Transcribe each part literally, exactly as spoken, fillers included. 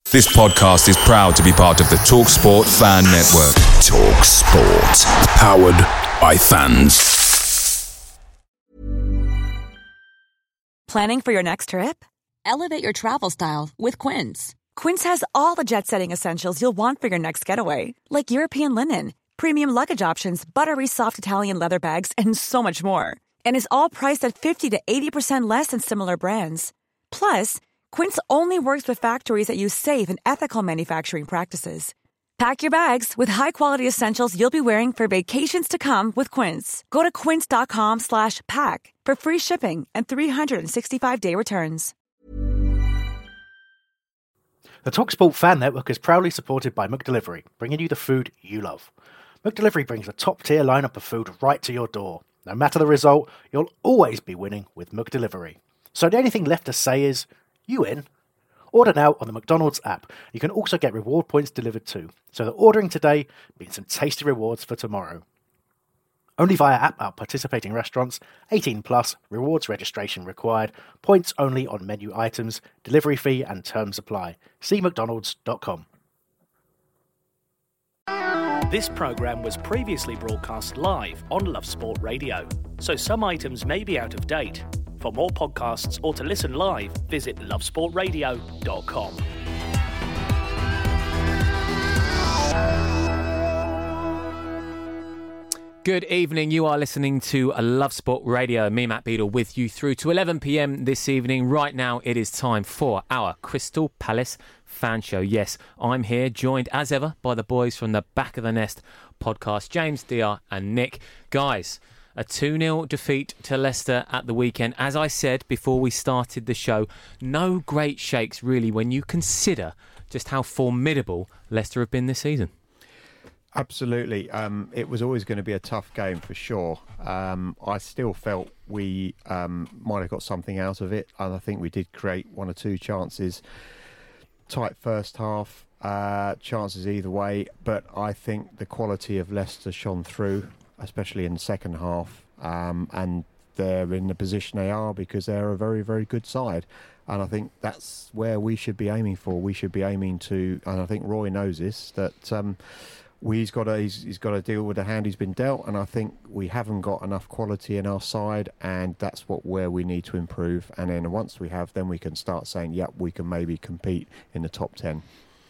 This podcast is proud to be part of the TalkSport Fan Network. TalkSport. Powered by fans. Planning for your next trip? Elevate your travel style with Quince. Quince has all the jet-setting essentials you'll want for your next getaway, like European linen, premium luggage options, buttery soft Italian leather bags, and so much more. And is all priced at fifty to eighty percent less than similar brands. Plus, Quince only works with factories that use safe and ethical manufacturing practices. Pack your bags with high-quality essentials you'll be wearing for vacations to come with Quince. Go to quince.com slash pack for free shipping and three sixty-five day returns. The TalkSport Fan Network is proudly supported by McDelivery, bringing you the food you love. McDelivery brings a top-tier lineup of food right to your door. No matter the result, you'll always be winning with McDelivery. So the only thing left to say is, you in? Order now on the McDonald's app. You can also get reward points delivered too, so that ordering today means some tasty rewards for tomorrow. Only via app at participating restaurants, eighteen plus, rewards registration required, points only on menu items, delivery fee and terms apply. See mcdonalds dot com. This programme was previously broadcast live on Love Sport Radio, so some items may be out of date. For more podcasts or to listen live, visit love sport radio dot com. Good evening. You are listening to Love Sport Radio. Me, Matt Beadle, with you through to eleven p.m. this evening. Right now, it is time for our Crystal Palace fan show. Yes, I'm here, joined as ever by the boys from the Back of the Nest podcast, James, D R and Nick. Guys, a two nil defeat to Leicester at the weekend. As I said before we started the show, no great shakes really when you consider just how formidable Leicester have been this season. Absolutely. Um, it was always going to be a tough game for sure. Um, I still felt we um, might have got something out of it, and I think we did create one or two chances. Tight first half, uh, chances either way, but I think the quality of Leicester shone through, especially in the second half, um, and they're in the position they are because they're a very, very good side. And I think that's where we should be aiming for. We should be aiming to, and I think Roy knows this, that um, we've got to, he's, he's got to deal with the hand he's been dealt, and I think we haven't got enough quality in our side, and that's what where we need to improve. And then once we have, then we can start saying, yep, we can maybe compete in the top ten.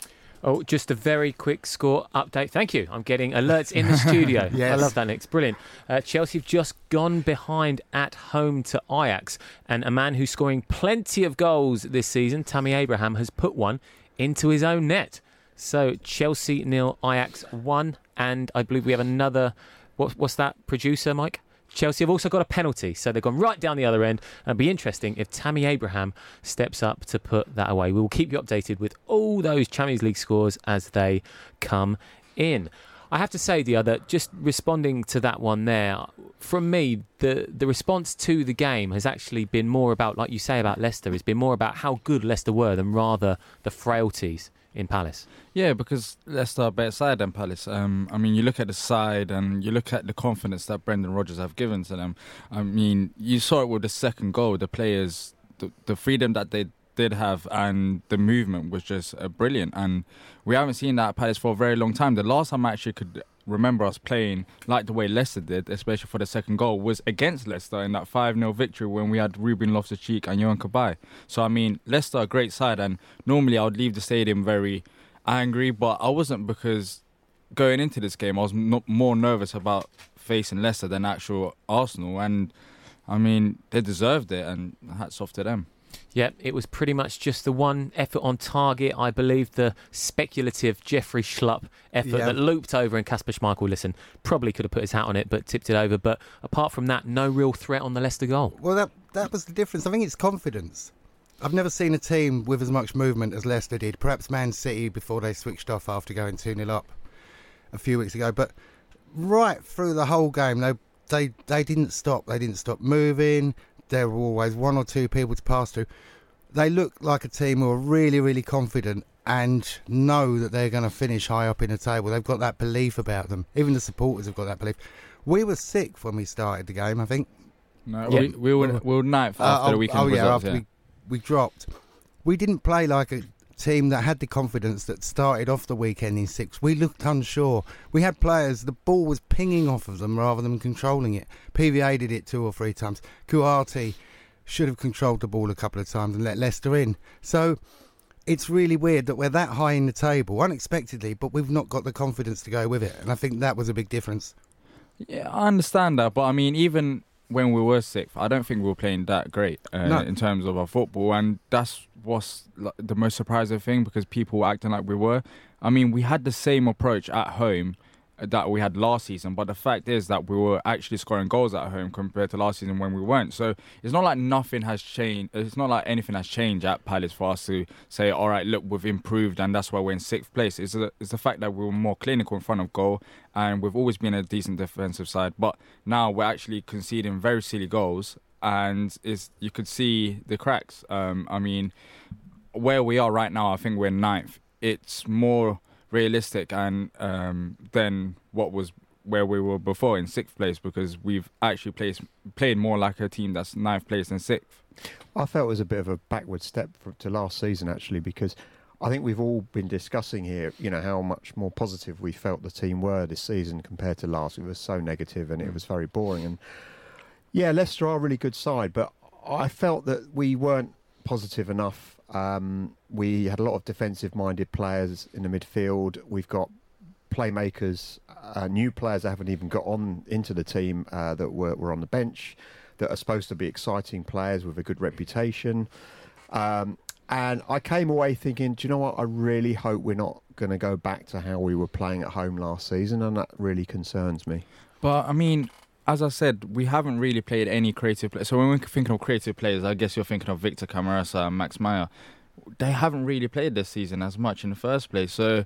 Oh, just a very quick score update. Thank you. I'm getting alerts in the studio. Yes. I love that, Nick. It's brilliant. Uh, Chelsea have just gone behind at home to Ajax, and a man who's scoring plenty of goals this season, Tammy Abraham, has put one into his own net. So Chelsea nil, Ajax one, and I believe we have another. What, what's that, producer, Mike? Chelsea have also got a penalty, so they've gone right down the other end. And it'll be interesting if Tammy Abraham steps up to put that away. We will keep you updated with all those Champions League scores as they come in. I have to say, the other, just responding to that one there, from me, the, the response to the game has actually been more about, like you say about Leicester, has been more about how good Leicester were than rather the frailties in Palace. Yeah, because Leicester are a better side than Palace. Um, I mean, you look at the side and you look at the confidence that Brendan Rodgers have given to them. I mean, you saw it with the second goal. The players, the, the freedom that they did have and the movement was just uh, brilliant. And we haven't seen that at Palace for a very long time. The last time I actually could remember us playing like the way Leicester did, especially for the second goal, was against Leicester in that five nil victory when we had Ruben Loftus-Cheek and Yohan Cabaye. So, I mean, Leicester are a great side, and normally I would leave the stadium very angry, but I wasn't, because going into this game I was no- more nervous about facing Leicester than actual Arsenal, and I mean, they deserved it, and hats off to them. Yeah, it was pretty much just the one effort on target. I believe the speculative Jeffrey Schlupp effort yeah. that looped over, and Kasper Schmeichel, listen, probably could have put his hat on it but tipped it over. But apart from that, no real threat on the Leicester goal. Well, that that was the difference. I think it's confidence. I've never seen a team with as much movement as Leicester did. Perhaps Man City before they switched off after going two nil up a few weeks ago. But right through the whole game, they they, they didn't stop. They didn't stop moving. There were always one or two people to pass to. They look like a team who are really, really confident and know that they're going to finish high up in the table. They've got that belief about them. Even the supporters have got that belief. We were sick when we started the game, I think. No, yeah. we, we, were, we were ninth after uh, the weekend oh, results. Yeah, after yeah. we, we dropped. We didn't play like a team that had the confidence that started off the weekend in sixth. We looked unsure. We had players, the ball was pinging off of them rather than controlling it. P V A did it two or three times. Kuati should have controlled the ball a couple of times and let Leicester in. So it's really weird that we're that high in the table, unexpectedly, but we've not got the confidence to go with it. And I think that was a big difference. Yeah, I understand that, but I mean, even when we were sixth, I don't think we were playing that great uh, No. in terms of our football, and that's what's like, the most surprising thing, because people were acting like we were. I mean, we had the same approach at home that we had last season, but the fact is that we were actually scoring goals at home compared to last season when we weren't. So it's not like nothing has changed. It's not like anything has changed at Palace for us to say, all right, look, we've improved and that's why we're in sixth place. It's, a, it's the fact that we were more clinical in front of goal, and we've always been a decent defensive side. But now we're actually conceding very silly goals, and it's, you could see the cracks. Um, I mean, where we are right now, I think we're ninth. It's more realistic and um, than what was where we were before in sixth place, because we've actually played played more like a team that's ninth place than sixth. I felt it was a bit of a backward step for, to last season, actually, because I think we've all been discussing here, you know, how much more positive we felt the team were this season compared to last. It was so negative and it was very boring. And yeah, Leicester are a really good side, but I felt that we weren't positive enough. Um, we had a lot of defensive-minded players in the midfield. We've got playmakers, uh, new players that haven't even got on into the team uh, that were, were on the bench, that are supposed to be exciting players with a good reputation. Um, and I came away thinking, do you know what? I really hope we're not going to go back to how we were playing at home last season, and that really concerns me. But, I mean, as I said, we haven't really played any creative players. So when we're thinking of creative players, I guess you're thinking of Victor Camarasa and Max Meyer. They haven't really played this season as much in the first place. So,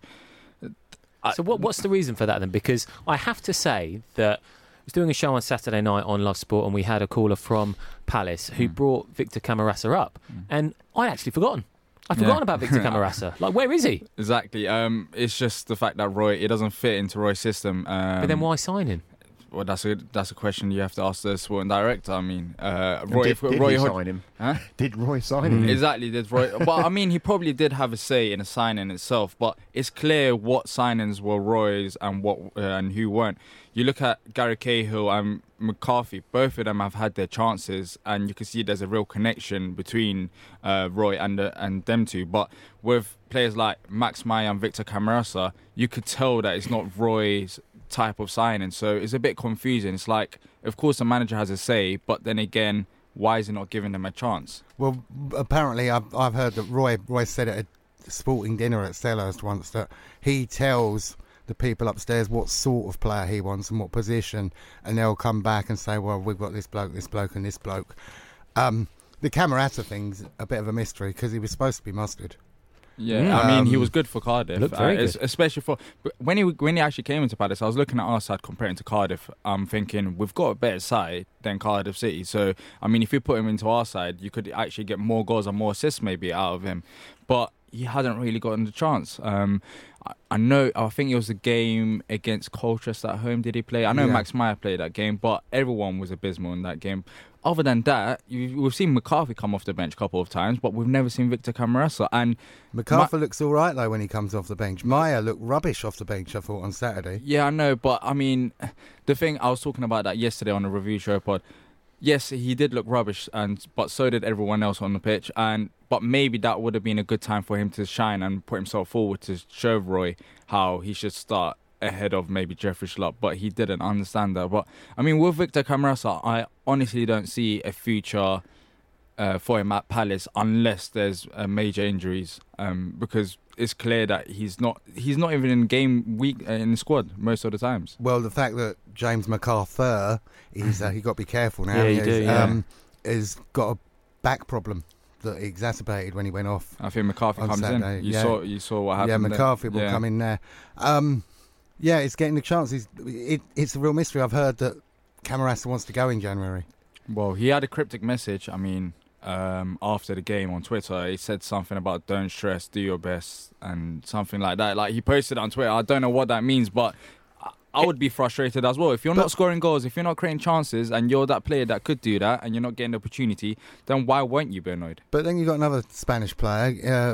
I, so what, what's the reason for that then? Because I have to say that I was doing a show on Saturday night on Love Sport, and we had a caller from Palace who mm. brought Victor Camarasa up, mm. and I'd actually forgotten. I'd forgotten yeah. about Victor Camarasa. Like, where is he? Exactly. Um, it's just the fact that Roy, it doesn't fit into Roy's system. Um, but then why sign him? Well, that's a that's a question you have to ask the sporting director. I mean, uh, Roy, did, did Roy he sign him? Huh? Did Roy sign him? Exactly, did Roy? But I mean, he probably did have a say in the signing itself. But it's clear what signings were Roy's and what uh, and who weren't. You look at Gary Cahill and McCarthy. Both of them have had their chances, and you can see there's a real connection between uh, Roy and uh, and them two. But with players like Max Meyer and Victor Camarasa, you could tell that it's not Roy's type of signing, so it's a bit confusing. It's like, of course the manager has a say, but then again, why is he not giving them a chance? Well, apparently I've, I've heard that Roy Roy said at a sporting dinner at Selhurst once that he tells the people upstairs what sort of player he wants and what position, and they'll come back and say, well, we've got this bloke, this bloke and this bloke. Um, the Camarasa thing's a bit of a mystery because he was supposed to be mustard. Yeah, mm. I mean, he was good for Cardiff, Looked very uh, good. especially for when he when he actually came into Palace. I was looking at our side comparing to Cardiff. I'm thinking we've got a better side than Cardiff City. So, I mean, if you put him into our side, you could actually get more goals and more assists maybe out of him. But he hadn't really gotten the chance. Um, I, I know. I think it was a game against Colchester at home. Did he play? I know yeah. Max Meyer played that game, but everyone was abysmal in that game. Other than that, you, we've seen McCarthy come off the bench a couple of times, but we've never seen Victor Camarasa. And McCarthy Ma- looks all right, though, when he comes off the bench. Meyer looked rubbish off the bench, I thought, on Saturday. Yeah, I know, but, I mean, the thing, I was talking about that yesterday on the review show pod. Yes, he did look rubbish, and but so did everyone else on the pitch. And But maybe that would have been a good time for him to shine and put himself forward to show Roy how he should start ahead of maybe Jeffrey Schlupp, but he didn't understand that. But I mean, with Victor Camarasa, I honestly don't see a future uh, for him at Palace unless there's uh, major injuries, um, because it's clear that he's not he's not even in game week uh, in the squad most of the times. Well, the fact that James McArthur is uh, you've got to be careful now. Yeah, you he's, do. Yeah. Um, has got a back problem that he exacerbated when he went off. I think McCarthy comes Saturday. in. You yeah. saw you saw what happened. Yeah, McCarthy there. will yeah. come in there. Um, Yeah, it's getting the chances. It, it's a real mystery. I've heard that Camarasa wants to go in January. Well, he had a cryptic message. I mean, um, after the game on Twitter, he said something about "don't stress, do your best" and something like that. Like he posted it on Twitter. I don't know what that means, but I, I would be frustrated as well if you're but, not scoring goals, if you're not creating chances, and you're that player that could do that, and you're not getting the opportunity. Then why won't you be annoyed? But then you've got another Spanish player, uh,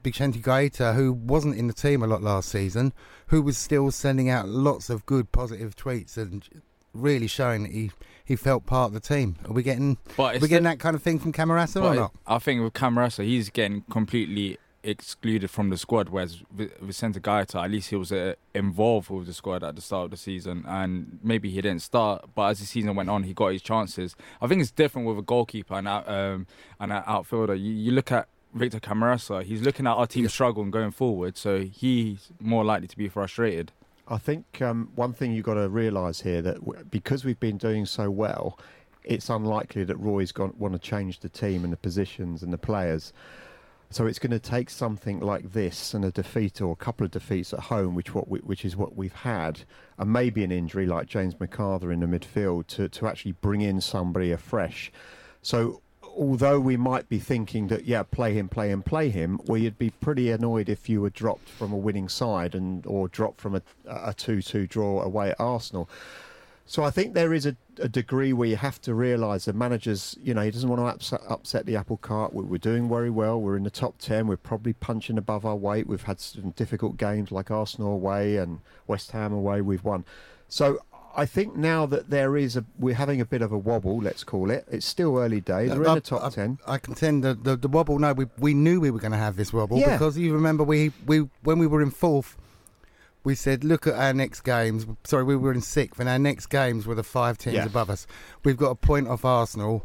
Vicente Gaeta, who wasn't in the team a lot last season, who was still sending out lots of good positive tweets and really showing that he, he felt part of the team. Are we getting are we getting that kind of thing from Camarasa or not? I think with Camarasa, he's getting completely excluded from the squad, whereas Vicente Gaeta, at least he was uh, involved with the squad at the start of the season, and maybe he didn't start, but as the season went on, he got his chances. I think it's different with a goalkeeper and out, um, and an outfielder. You, you look at Victor Camarasa, he's looking at our team struggle and going forward, so he's more likely to be frustrated. I think um, one thing you've got to realise here, that w- because we've been doing so well, it's unlikely that Roy's going to want to change the team and the positions and the players. So it's going to take something like this and a defeat or a couple of defeats at home, which what we, which is what we've had, and maybe an injury like James McArthur in the midfield to, to actually bring in somebody afresh. So although we might be thinking that, yeah, play him, play him, play him, well, you'd be pretty annoyed if you were dropped from a winning side and or dropped from a, a two two draw away at Arsenal. So I think there is a, a degree where you have to realise the manager's, you know, he doesn't want to upset, upset the apple cart. We're, we're doing very well. We're in the top ten. We're probably punching above our weight. We've had some difficult games like Arsenal away and West Ham away. We've won. So I think now that there is a, we're having a bit of a wobble, let's call it. It's still early days. We're I, in the top I, ten. I contend that the, the wobble, no, we, we knew we were going to have this wobble yeah. because you remember we, we when we were in fourth, we said, look at our next games. Sorry, we were in sixth, and our next games were the five teams yeah. above us. We've got a point off Arsenal.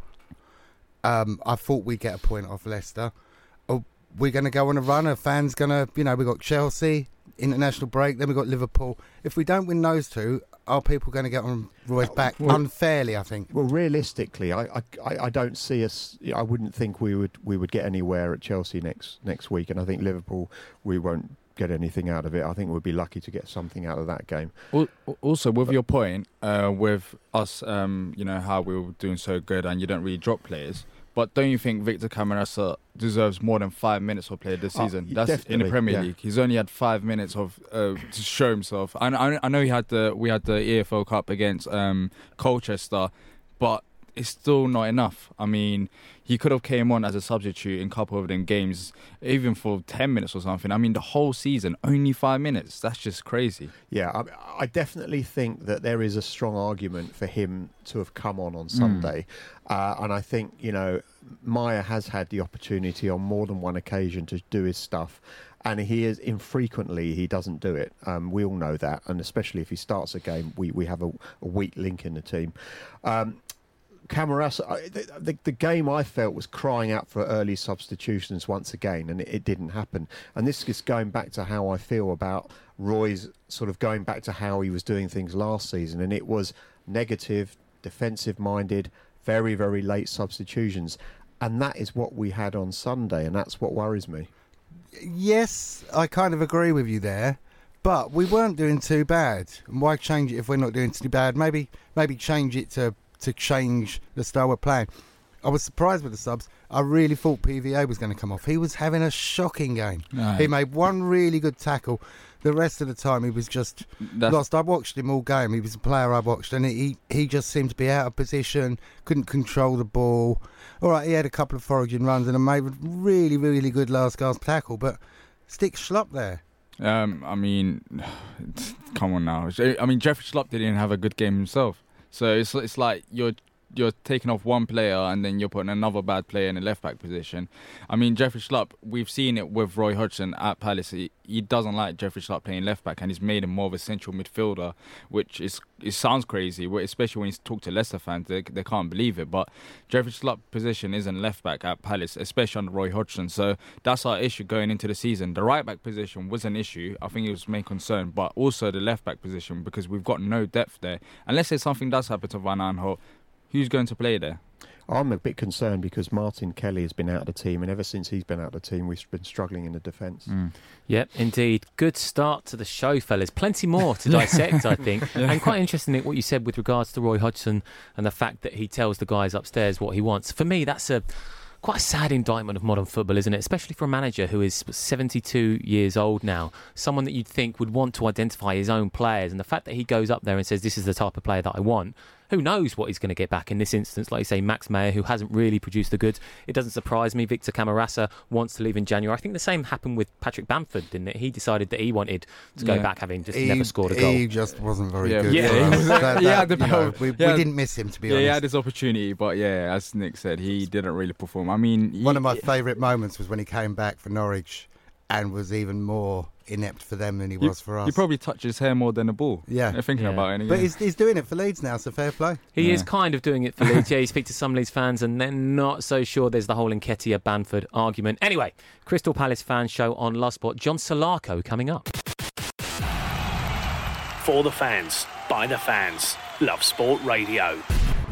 Um, I thought we'd get a point off Leicester. Oh, we're going to go on a run. A fan's going to, you know, we've got Chelsea, international break, then we've got Liverpool. If we don't win those two, are people going to get on Roy's back well, unfairly, I think? Well, realistically, I, I I don't see us. I wouldn't think we would we would get anywhere at Chelsea next next week, and I think Liverpool, we won't get anything out of it. I think we'd be lucky to get something out of that game. Also, with your point, uh, with us, um, you know, how we were doing so good and you don't really drop players, but don't you think Victor Camarasa deserves more than five minutes of play this season? Oh, That's in the Premier yeah. League. He's only had five minutes of uh, to show himself. I, I, I know he had the we had the E F L Cup against um, Colchester, but it's still not enough. I mean, he could have came on as a substitute in a couple of them games, even for ten minutes or something. I mean, the whole season, only five minutes. That's just crazy. Yeah, I, I definitely think that there is a strong argument for him to have come on on Sunday. Mm. Uh, and I think, you know, Maya has had the opportunity on more than one occasion to do his stuff. And he is infrequently, he doesn't do it. Um, we all know that. And especially if he starts a game, we, we have a, a weak link in the team. Um, Camarasa, the, the, the game I felt was crying out for early substitutions once again, and it, it didn't happen. And this is going back to how I feel about Roy's sort of going back to how he was doing things last season, and it was negative, defensive-minded, very, very late substitutions. And that is what we had on Sunday, and that's what worries me. Yes, I kind of agree with you there. But we weren't doing too bad. And why change it if we're not doing too bad? Maybe, maybe change it to... to change the style we're playing. I was surprised with the subs. I really thought P V A was going to come off. He was having a shocking game. No. He made one really good tackle. The rest of the time he was just That's... lost. I watched him all game. He was a player I watched, and he he just seemed to be out of position, couldn't control the ball. All right, he had a couple of foraging runs and a made a really, really good last gasp tackle, but stick Schlupp there. Um, I mean, come on now. I mean, Jeffrey Schlupp didn't have a good game himself. So it's it's like you're you're taking off one player and then you're putting another bad player in the left back position. I mean, Jeffrey Schlupp, we've seen it with Roy Hodgson at Palace. He, he doesn't like Jeffrey Schlupp playing left back, and he's made him more of a central midfielder, which is it sounds crazy, especially when you talk to Leicester fans. They they can't believe it. But Jeffrey Schlupp's position isn't left back at Palace, especially under Roy Hodgson. So that's our issue going into the season. The right back position was an issue. I think it was main concern, but also the left back position, because we've got no depth there. Unless there's something does happen to Van Aanholt, who's going to play there? I'm a bit concerned because Martin Kelly has been out of the team, and ever since he's been out of the team, we've been struggling in the defence. Mm. Yep, indeed. Good start to the show, fellas. Plenty more to dissect, I think. Yeah. And quite interesting what you said with regards to Roy Hodgson and the fact that he tells the guys upstairs what he wants. For me, that's a quite a sad indictment of modern football, isn't it? Especially for a manager who is seventy-two years old now, someone that you'd think would want to identify his own players, and the fact that he goes up there and says, this is the type of player that I want, who knows what he's going to get back in this instance. Like you say, Max Meyer, who hasn't really produced the goods. It doesn't surprise me. Victor Camarasa wants to leave in January. I think the same happened with Patrick Bamford, didn't it? He decided that he wanted to go yeah. back, having just he, never scored a goal. He just wasn't very yeah, good. Yeah, for he us. was, that, yeah, that, the, you know, we, yeah, we didn't miss him, to be yeah, honest. he had his opportunity, but yeah, as Nick said, he didn't really perform. I mean, he, one of my favourite moments was when he came back for Norwich and was even more inept for them than he was for us. He probably touched his hair more than the ball. Yeah. Thinking Yeah. about it. But yeah. he's, he's doing it for Leeds now, so fair play. He Yeah. is kind of doing it for Leeds. Yeah, you speak to some Leeds fans and they're not so sure there's the whole Nketiah-Bamford argument. Anyway, Crystal Palace fan show on Love Sport. John Solarco coming up. For the fans, by the fans, Love Sport Radio.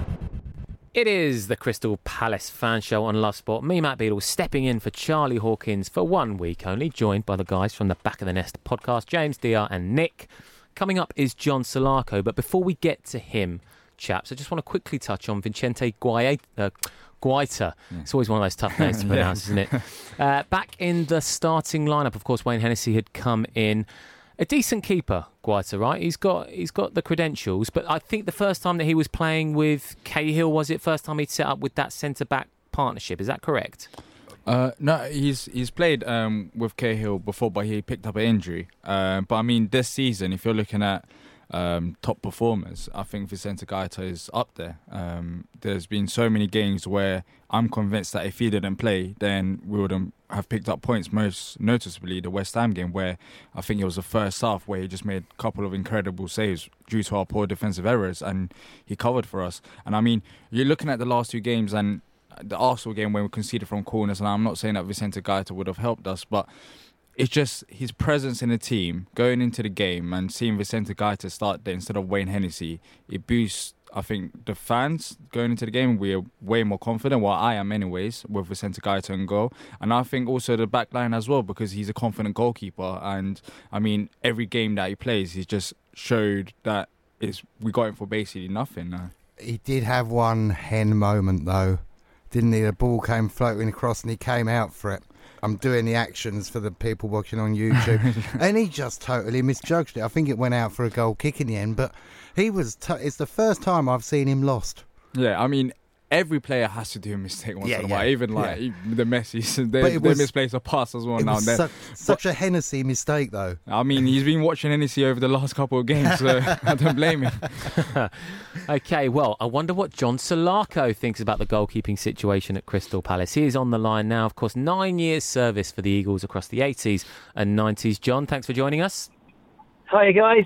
It is the Crystal Palace fan show on Love Sport. Me, Matt Beadle, stepping in for Charlie Hawkins for one week only, joined by the guys from the Back of the Nest podcast, James Diar and Nick. Coming up is John Solarco, but before we get to him, chaps, I just want to quickly touch on Vicente Guaita. Uh, Guaita. Yeah. It's always one of those tough names to pronounce, isn't it? Uh, back in the starting lineup, of course, Wayne Hennessy had come in. A decent keeper, Guaita, right? He's got he's got the credentials, but I think the first time that he was playing with Cahill, was it first time he'd set up with that centre-back partnership? Is that correct? Uh, no, he's he's played um, with Cahill before, but he picked up an injury. Uh, but I mean, this season, if you're looking at um, top performers, I think Vicente Guaita is up there. Um, there's been so many games where I'm convinced that if he didn't play, then we would have picked up points, most noticeably the West Ham game, where I think it was the first half where he just made a couple of incredible saves due to our poor defensive errors, and he covered for us. And I mean, you're looking at the last two games and the Arsenal game when we conceded from corners, and I'm not saying that Vicente Guaita would have helped us, but it's just his presence in the team, going into the game and seeing Vicente Guaita start there instead of Wayne Hennessy, it boosts, I think, the fans going into the game. We're way more confident, well, I am anyways, with Vicente Guaita in goal. And I think also the back line as well, because he's a confident goalkeeper. And, I mean, every game that he plays, he's just showed that it's, we got him for basically nothing now. He did have one hen moment, though, didn't he? The ball came floating across and he came out for it. I'm doing the actions for the people watching on YouTube. And he just totally misjudged it. I think it went out for a goal kick in the end, but he was. T- it's the first time I've seen him lost. Yeah, I mean, every player has to do a mistake once yeah, in a while. yeah, Even like yeah. the Messi's, they, they was, misplace a pass as well it now was and then. Such, such a Hennessy mistake, though. I mean, he's been watching Hennessy over the last couple of games, so I don't blame him. Okay, well, I wonder what John Solarco thinks about the goalkeeping situation at Crystal Palace. He is on the line now, of course, nine years service for the Eagles across the eighties and nineties. John, thanks for joining us. Hi, guys.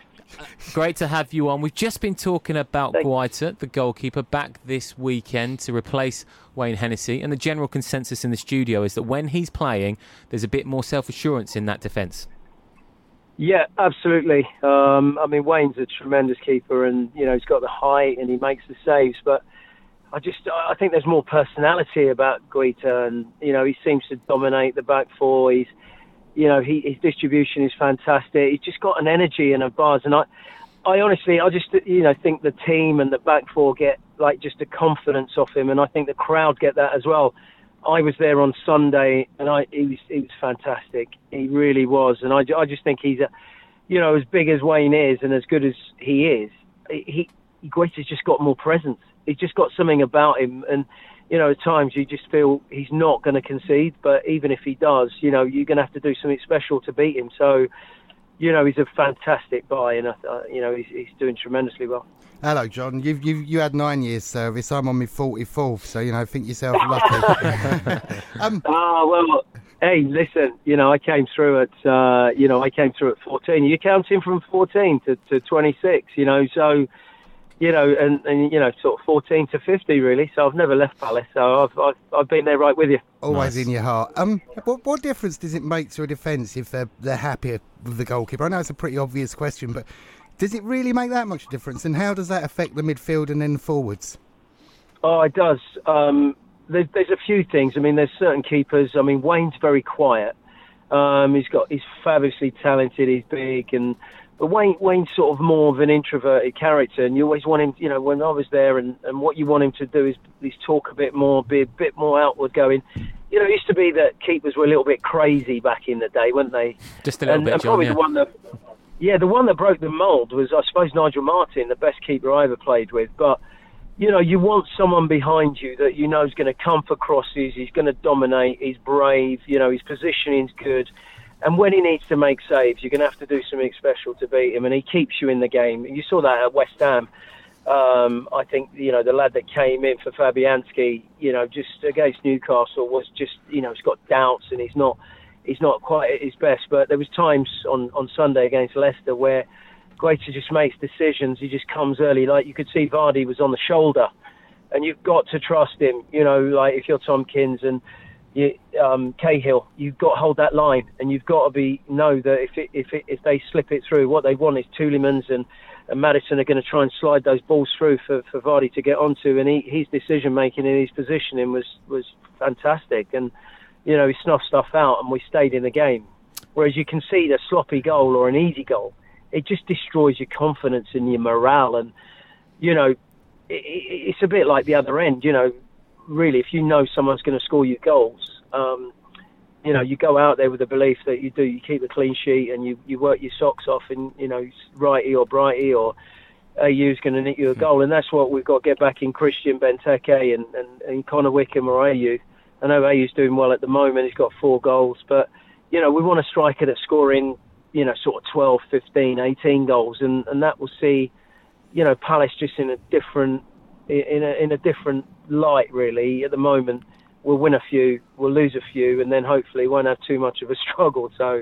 Great to have you on. We've just been talking about Thanks. Guaita, the goalkeeper, back this weekend to replace Wayne Hennessy, and the general consensus in the studio is that when he's playing, there's a bit more self-assurance in that defence. Yeah, absolutely. Um, I mean, Wayne's a tremendous keeper, and you know he's got the height and he makes the saves. But I just, I think there's more personality about Guaita, and you know he seems to dominate the back four. He's, you know, he, his distribution is fantastic. He's just got an energy and a buzz, and I, I honestly, I just, you know, think the team and the back four get like just a confidence off him, and I think the crowd get that as well. I was there on Sunday, and I he was he was fantastic. He really was, and I, I just think he's a, you know, as big as Wayne is and as good as he is, he Guaita's just got more presence. He's just got something about him, and you know, at times you just feel he's not going to concede, but even if he does, you know, you're going to have to do something special to beat him. So, you know, he's a fantastic buy, and uh, you know, he's he's doing tremendously well. Hello, John. You've you you had nine years service. I'm on my forty-fourth, so you know, think yourself lucky. um, Ah, well, hey, listen. You know, I came through at uh, you know I came through at fourteen. You're counting from fourteen to, to twenty-six. You know, so you know, and, and you know, sort of fourteen to fifty, really. So I've never left Palace. So I've I've, I've been there right with you. Always Nice. in your heart. Um, what what difference does it make to a defence if they're they're happier with the goalkeeper? I know it's a pretty obvious question, but does it really make that much difference? And how does that affect the midfield and then forwards? Oh, it does. Um, there's, there's a few things. I mean, there's certain keepers. I mean, Wayne's very quiet. Um, he's got he's fabulously talented. He's big, and but Wayne Wayne's sort of more of an introverted character. And you always want him. You know, when I was there, and, and what you want him to do is, is talk a bit more, be a bit more outward going. You know, it used to be that keepers were a little bit crazy back in the day, weren't they? Just a little and, bit, and John. probably Yeah. the one that. yeah, the one that broke the mould was, I suppose, Nigel Martyn, the best keeper I ever played with. But, you know, you want someone behind you that you know is going to come for crosses, he's going to dominate, he's brave, you know, his positioning's good. And when he needs to make saves, you're going to have to do something special to beat him. And he keeps you in the game. You saw that at West Ham. Um, I think, you know, the lad that came in for Fabianski, you know, just against Newcastle was just, you know, he's got doubts and he's not he's not quite at his best. But there was times on, on Sunday against Leicester where Guaita just makes decisions. He just comes early. Like, you could see Vardy was on the shoulder. And you've got to trust him, you know, like if you're Tompkins and you, um, Cahill, you've got to hold that line. And you've got to be know that if it, if it, if they slip it through, what they want is Tielemans and and Maddison are going to try and slide those balls through for, for Vardy to get onto, and he, his decision-making and his positioning was, was fantastic, and, you know, he snuffed stuff out and we stayed in the game. Whereas you concede a sloppy goal or an easy goal, it just destroys your confidence and your morale, and, you know, it, it, it's a bit like the other end, you know, really, if you know someone's going to score you goals, um, you know, you go out there with the belief that you do, you keep a clean sheet and you, you work your socks off and, you know, Righty or Brighty or A U's going to nick you a goal. And that's what we've got to get back in Christian Benteke and, and, and Connor Wickham or A U. I know A U's doing well at the moment. He's got four goals. But, you know, we want a striker that's scoring, you know, sort of twelve, fifteen, eighteen goals. And, and that will see, you know, Palace just in a different, in a, in a different light, really, at the moment. We'll win a few, we'll lose a few, and then hopefully won't have too much of a struggle. So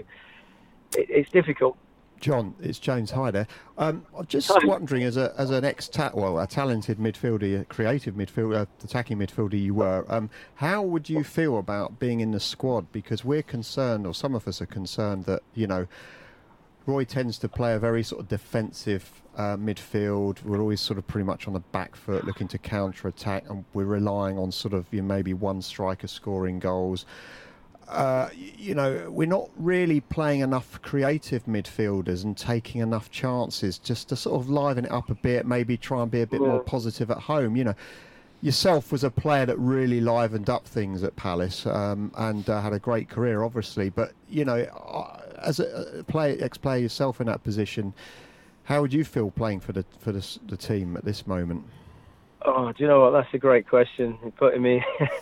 it, it's difficult. John, it's James. Hi there. Um, I'm just Hi. wondering, as a as an ex well, a talented midfielder, a creative midfielder, attacking midfielder you were, um, how would you feel about being in the squad? Because we're concerned, or some of us are concerned, that, you know, Roy tends to play a very sort of defensive uh, midfield. We're always sort of pretty much on the back foot, looking to counter-attack, and we're relying on sort of, you know, maybe one striker scoring goals. Uh, you know, we're not really playing enough creative midfielders and taking enough chances just to sort of liven it up a bit, maybe try and be a bit Yeah. more positive at home. You know, yourself was a player that really livened up things at Palace um, and uh, had a great career, obviously. But, you know, as a player, ex-player yourself in that position, how would you feel playing for the for the, the team at this moment? Oh, do you know what? That's a great question. You're putting me.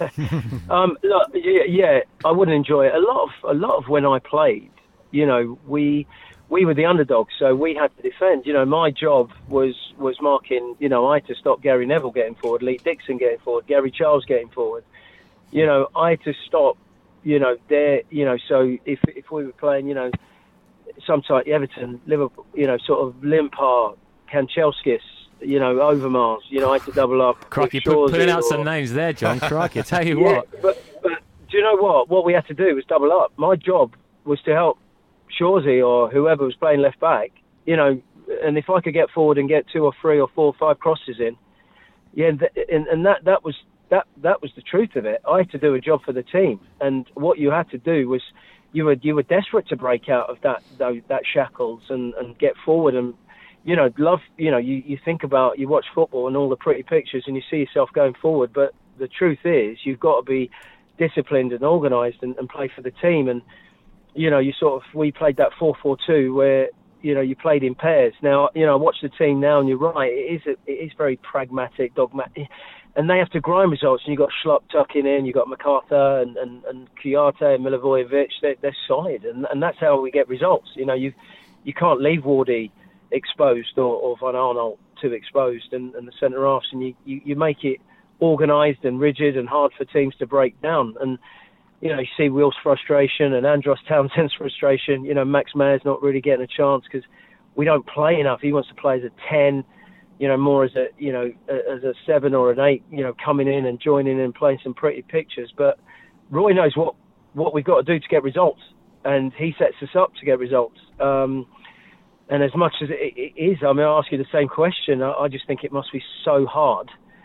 um, look, yeah, yeah, I wouldn't enjoy it. A lot of a lot of when I played, you know, we we were the underdogs, so we had to defend. You know, my job was was marking. You know, I had to stop Gary Neville getting forward, Lee Dixon getting forward, Gary Charles getting forward. You know, I had to stop. You know, there. You know, so if if we were playing, you know, some type Everton, Liverpool, you know, sort of Limpar, Kanchelskis, you know, Overmars, you know, I had to double up. Crikey, put, putting out or, some names there, John. Crikey, I tell you yeah, what. But, but do you know what? What we had to do was double up. My job was to help Shawsey or whoever was playing left back, you know, and if I could get forward and get two or three or four or five crosses in, yeah, th- and, and that, that was that that was the truth of it. I had to do a job for the team, and what you had to do was you were you were desperate to break out of that that, that shackles and, and get forward and, you know, love, you know, you, you think about, you watch football and all the pretty pictures and you see yourself going forward, but the truth is you've got to be disciplined and organised and, and play for the team. And, you know, you sort of, we played that four four two where, you know, you played in pairs. Now, you know, I watch the team now and you're right, it is, a, it is very pragmatic, dogmatic, and they have to grind results. And you've got Schlupp tucking in, you've got MacArthur and, and, and Kiyate and Milivojevic, they're, they're solid, and, and that's how we get results. You know, you you can't leave Wardy exposed or, or Van Arnold too exposed and, and the centre halves, and you, you, you make it organised and rigid and hard for teams to break down. And, you know, you see Will's frustration and Andros Townsend's frustration. You know, Max Mayer's not really getting a chance because we don't play enough. He wants to play as a ten, you know, more as a, you know, as a seven or an eight, you know, coming in and joining in and playing some pretty pictures. But Roy knows what, what we've got to do to get results, and he sets us up to get results. Um, And as much as it is, I mean, I ask you the same question. I just think it must be so hard.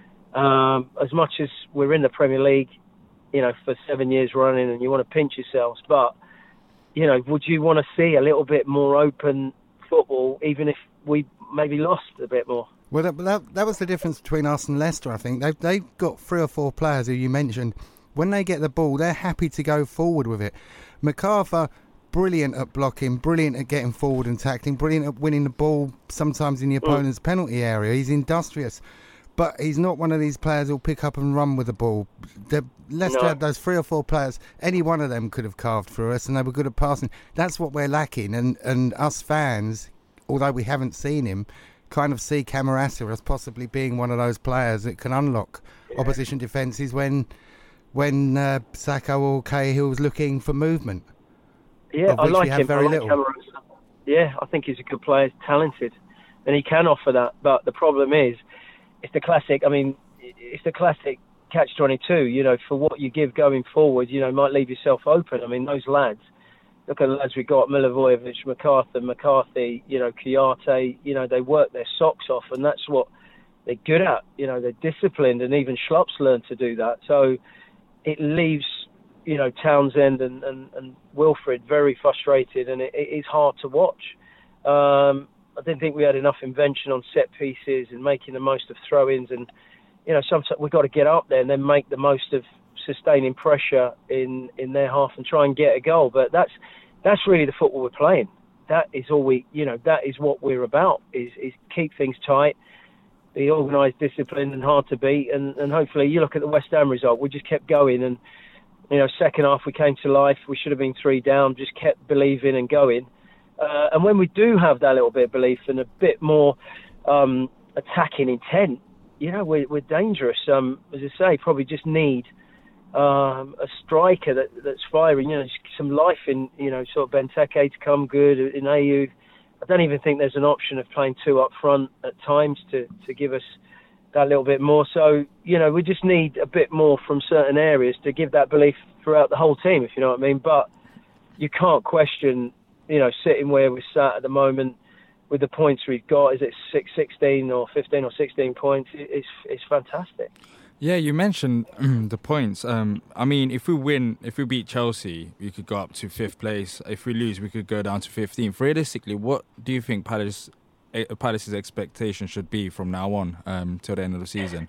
Um, as much as we're in the Premier League, you know, for seven years running, and you want to pinch yourselves, but, you know, would you want to see a little bit more open football, even if we maybe lost a bit more? Well, that, that, that was the difference between us and Leicester, I think. They've, they've got three or four players who you mentioned. When they get the ball, they're happy to go forward with it. MacArthur brilliant at blocking, brilliant at getting forward and tackling, brilliant at winning the ball sometimes in the opponent's mm. penalty area. He's industrious. But he's not one of these players who'll pick up and run with the ball. The, Leicester no. had those three or four players, any one of them could have carved through us, and they were good at passing. That's what we're lacking. And, and us fans, although we haven't seen him, kind of see Camarasa as possibly being one of those players that can unlock yeah. opposition defences when when uh, Sacco or Cahill's looking for movement. Yeah, I like him. Very I like little. Camarasa. Yeah, I think he's a good player, talented, and he can offer that. But the problem is, it's the classic. I mean, it's the classic catch twenty-two. You know, for what you give going forward, you know, might leave yourself open. I mean, those lads. Look at the lads we got: Milivojevic, McArthur, McCarthy. You know, Kouyaté. You know, they work their socks off, and that's what they're good at. You know, they're disciplined, and even Schlupp's learned to do that. So it leaves, you know, Townsend and, and, and Wilfred very frustrated, and it, it is hard to watch. Um, I didn't think we had enough invention on set pieces and making the most of throw-ins, and you know, sometimes we've got to get up there and then make the most of sustaining pressure in, in their half and try and get a goal. But that's that's really the football we're playing. That is all we, you know, that is what we're about, is, is keep things tight, be organised, disciplined and hard to beat. And, and hopefully you look at the West Ham result, we just kept going. And, you know, second half we came to life. We should have been three down, just kept believing and going. Uh, and when we do have that little bit of belief and a bit more um, attacking intent, you know, we're, we're dangerous. Um, as I say, probably just need um, a striker that, that's firing, you know, some life in, you know, sort of Benteke to come good, in Ayew. I don't even think there's an option of playing two up front at times to, to give us that little bit more. So, you know, we just need a bit more from certain areas to give that belief throughout the whole team, if you know what I mean. But you can't question, you know, sitting where we're sat at the moment with the points we've got. Is it six, sixteen or fifteen or sixteen points? It's, it's fantastic. Yeah, you mentioned the points. Um, I mean, if we win, if we beat Chelsea, we could go up to fifth place. If we lose, we could go down to fifteenth. Realistically, what do you think Palace, Palace's expectation should be from now on um, till the end of the season?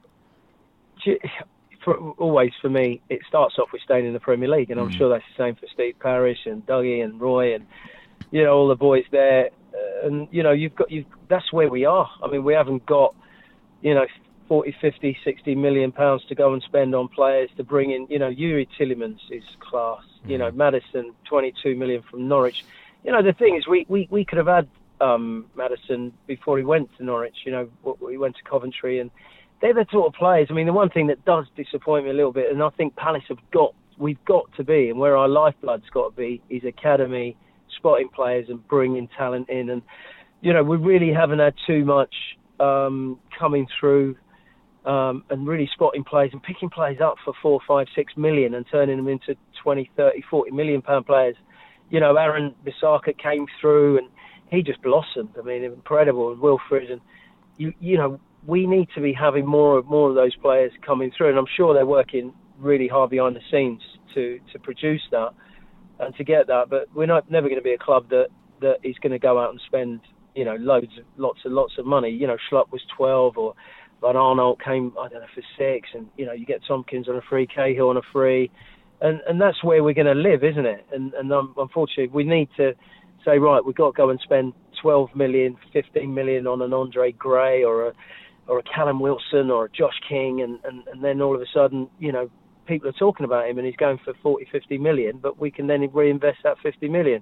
For, always, for me, it starts off with staying in the Premier League, and I'm mm. sure that's the same for Steve Parish and Dougie and Roy and, you know, all the boys there. Uh, and, you know, you've got, you've, that's where we are. I mean, we haven't got, you know, forty, fifty, sixty million pounds to go and spend on players to bring in. You know, Yuri Tillemans is class. Mm. You know, Maddison, twenty-two million from Norwich. You know, the thing is, we, we, we could have had um, Maddison before he went to Norwich. You know, he went to Coventry, and they're the sort of players. I mean, the one thing that does disappoint me a little bit, and I think Palace have got, we've got to be, and where our lifeblood's got to be, is academy, spotting players and bringing talent in. And, you know, we really haven't had too much um, coming through. Um, and really spotting players and picking players up for four, five, six million and turning them into twenty, thirty, forty million pound players. You know, Aaron Bissaka came through and he just blossomed. I mean, incredible. And Wilfred, and you, you know, we need to be having more, more of those players coming through. And I'm sure they're working really hard behind the scenes to, to produce that and to get that. But we're not never going to be a club that, that is going to go out and spend, you know, loads of, lots and lots of money. You know, Schlupp was twelve, or Van Arnold came, I don't know, for six, and, you know, you get Tompkins on a free, Cahill on a free, and and that's where we're going to live, isn't it? And and um, unfortunately, we need to say, right, we've got to go and spend twelve million, fifteen million on an Andre Gray or a or a Callum Wilson or a Josh King, and, and, and then all of a sudden, you know, people are talking about him and he's going for forty, fifty million, but we can then reinvest that fifty million.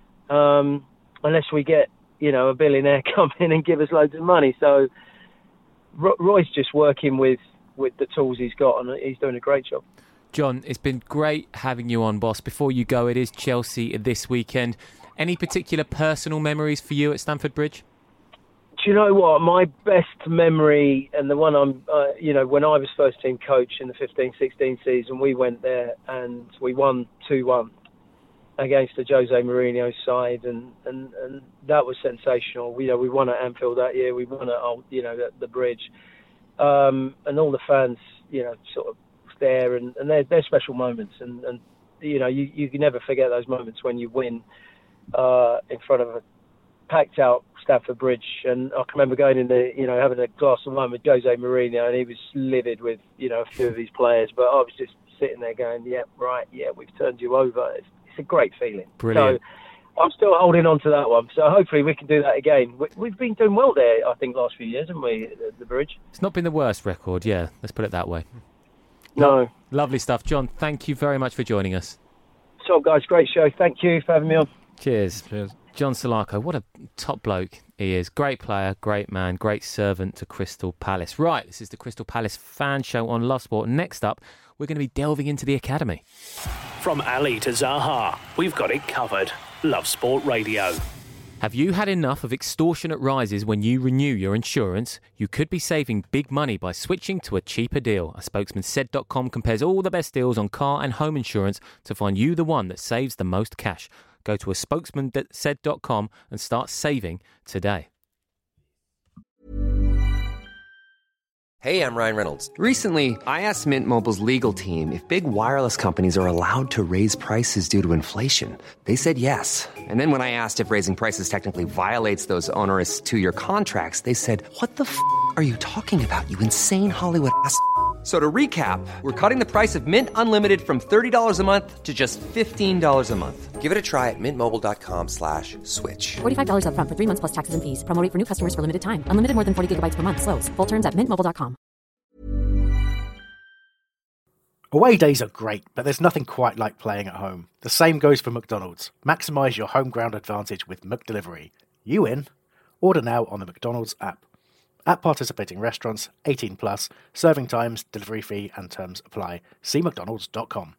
Um, unless we get, you know, a billionaire come in and give us loads of money. So Roy's just working with, with the tools he's got, and he's doing a great job. John, it's been great having you on, boss. Before you go, it is Chelsea this weekend. Any particular personal memories for you at Stamford Bridge? Do you know what? My best memory, and the one I'm, uh, you know, when I was first team coach in the fifteen sixteen season, we went there and we won two one against the Jose Mourinho side, and, and, and that was sensational. We, you know, we won at Anfield that year. We won at, you know, at the Bridge, um, and all the fans, you know, sort of there, and, and they're, they're special moments, and, and you know, you, you can never forget those moments when you win uh, in front of a packed out Stamford Bridge. And I can remember going in there, you know, having a glass of wine with Jose Mourinho, and he was livid with, you know, a few of his players, but I was just sitting there going, yeah, right, yeah, we've turned you over. It's, it's a great feeling. Brilliant. So I'm still holding on to that one. So hopefully we can do that again. We, we've been doing well there, I think, last few years, haven't we, the, the bridge? It's not been the worst record, yeah. Let's put it that way. No. Lovely stuff. John, thank you very much for joining us. So, guys, great show. Thank you for having me on. Cheers. Cheers. John Salako, what a top bloke he is. Great player, great man, great servant to Crystal Palace. Right, this is the Crystal Palace fan show on Love Sport. Next up, we're going to be delving into the academy. From Ali to Zaha, we've got it covered. Love Sport Radio. Have you had enough of extortionate rises when you renew your insurance? You could be saving big money by switching to a cheaper deal. A spokesman said dot com compares all the best deals on car and home insurance to find you the one that saves the most cash. Go to a spokesman said dot com and start saving today. Hey, I'm Ryan Reynolds. Recently, I asked Mint Mobile's legal team if big wireless companies are allowed to raise prices due to inflation. They said yes. And then when I asked if raising prices technically violates those onerous two-year contracts, they said, what the f*** are you talking about, you insane Hollywood ass f- So to recap, we're cutting the price of Mint Unlimited from thirty dollars a month to just fifteen dollars a month. Give it a try at mintmobile.com slash switch. forty-five dollars up front for three months plus taxes and fees. Promo rate for new customers for limited time. Unlimited more than forty gigabytes per month. Slows full terms at mint mobile dot com. Away days are great, but there's nothing quite like playing at home. The same goes for McDonald's. Maximise your home ground advantage with McDelivery. You in? Order now on the McDonald's app. At participating restaurants, eighteen plus, serving times, delivery fee and terms apply. See mcdonalds dot com.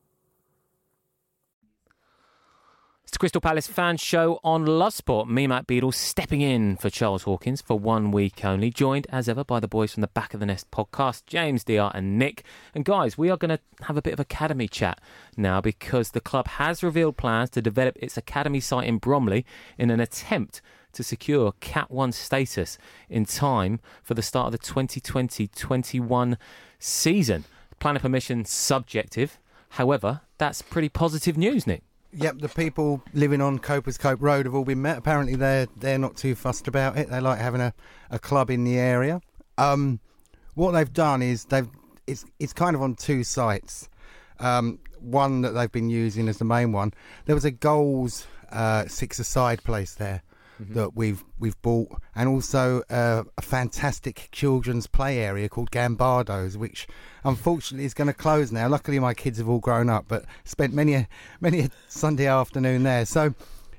It's the Crystal Palace fan show on Love Sport. Me, Matt Beadle, stepping in for Charles Hawkins for one week only, joined as ever by the boys from the Back of the Nest podcast, James, D R and Nick. And guys, we are going to have a bit of academy chat now because the club has revealed plans to develop its academy site in Bromley in an attempt to secure Cat one status in time for the start of the twenty twenty twenty-one season. Planning permission subjective. However, that's pretty positive news, Nick. Yep, the people living on Copers Cope Road have all been met. Apparently they're they're not too fussed about it. They like having a, a club in the area. Um, what they've done is they've it's it's kind of on two sites. Um, one that they've been using as the main one. There was a goals uh, six-a-side place there that we've we've bought, and also uh, a fantastic children's play area called Gambardo's, which unfortunately is going to close now. Luckily, my kids have all grown up, but spent many a many a Sunday afternoon there. So,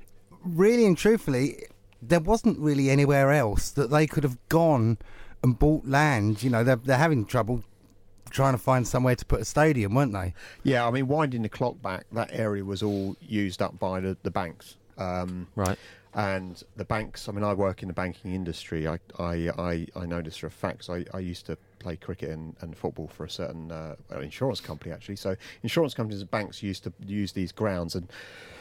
really and truthfully, there wasn't really anywhere else that they could have gone and bought land. You know, they're they're having trouble trying to find somewhere to put a stadium, weren't they? Yeah, I mean, winding the clock back, that area was all used up by the, the banks. Um, right. And the banks, I mean, I work in the banking industry. I I, I, I know this for a fact. So I, I used to play cricket and, and football for a certain uh, insurance company, actually. So insurance companies and banks used to use these grounds. And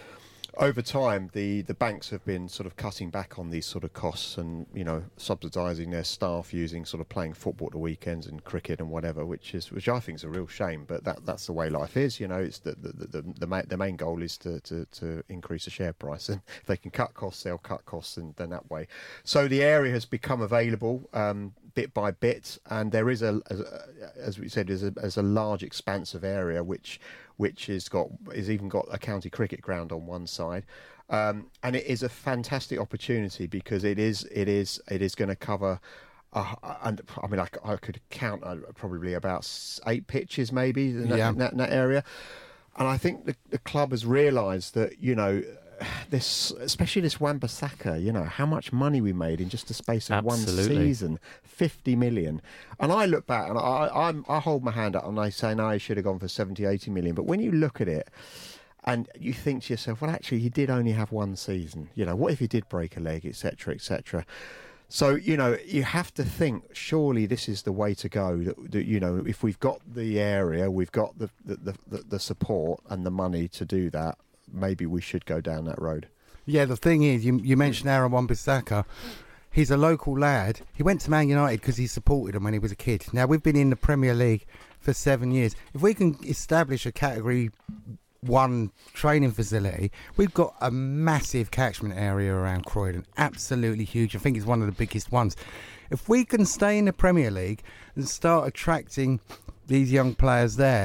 over time, the, the banks have been sort of cutting back on these sort of costs and, you know, subsidising their staff using sort of playing football at the weekends and cricket and whatever, which is which I think is a real shame. But that that's the way life is, you know. It's the the the, the, the, ma- the main goal is to, to, to increase the share price, and if they can cut costs, they'll cut costs, and then that way. So the area has become available um, bit by bit, and there is a, as, as we said, is a, is a large expanse of area which. which has got is even got a county cricket ground on one side, um, and it is a fantastic opportunity because it is it is it is going to cover. Uh, and I mean, I, I could count uh, probably about eight pitches, maybe in that, yeah. in that, in that area, and I think the, the club has realised that you know. This, especially this Wan-Bissaka, you know, how much money we made in just the space of Absolutely. one season, fifty million. And I look back and I, I'm, I hold my hand up and I say, no, he should have gone for seventy, eighty million. But when you look at it and you think to yourself, well, actually, he did only have one season. You know, what if he did break a leg, et cetera, et cetera. So, you know, you have to think, surely this is the way to go. That, that you know, if we've got the area, we've got the the, the, the support and the money to do that, maybe we should go down that road. Yeah, the thing is, you, you mentioned Aaron Wan-Bissaka. He's a local lad. He went to Man United because he supported them when he was a kid. Now, we've been in the Premier League for seven years. If we can establish a Category one training facility, we've got a massive catchment area around Croydon. Absolutely huge. I think it's one of the biggest ones. If we can stay in the Premier League and start attracting these young players there,